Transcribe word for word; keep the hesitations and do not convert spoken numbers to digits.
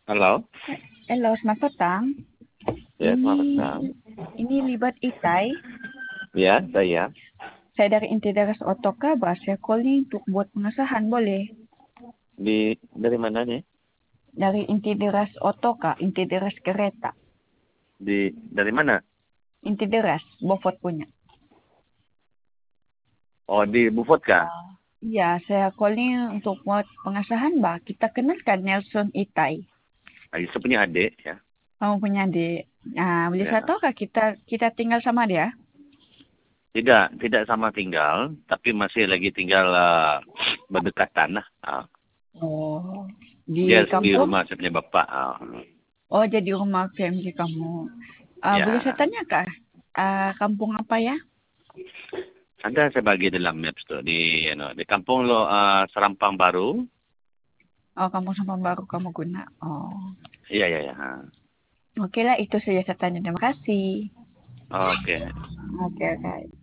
Halo? Halo, selamat petang. Ya, Ini selamat petang. ini Libat Itai. Ya, saya. Saya dari Intideres Otoka, saya calling untuk buat pengesahan, boleh? Di dari mana nih? Dari Intideres Otoka, Intideres Kereta. Di dari mana? Intideres, Bofot punya. Oh, di Bufot kah? Iya, saya calling untuk buat pengesahan, Mbak. Kita kenal kan Nelson Itai. Ah, saya punya adik ya. Kamu punya adik. Nah, boleh saya Ya. tahu kah kita kita tinggal sama dia? Tidak, tidak sama tinggal, tapi masih lagi tinggal uh, berdekatan lah. Ah. Oh, Dia di di kampung? rumah saya punya bapak. Ah. Oh, jadi rumah P M G kamu. Ah, boleh saya Ya. tanya kah? Ah, kampung apa ya? Ada saya bagi dalam maps tuh di ano, di kampung lo uh, Serampang Baru. Oh, kampung sampah baru kamu guna. Oh, Iya, iya, iya. Ah. oke lah itu saja saya tanya. Terima kasih. Oke. Oke, oke.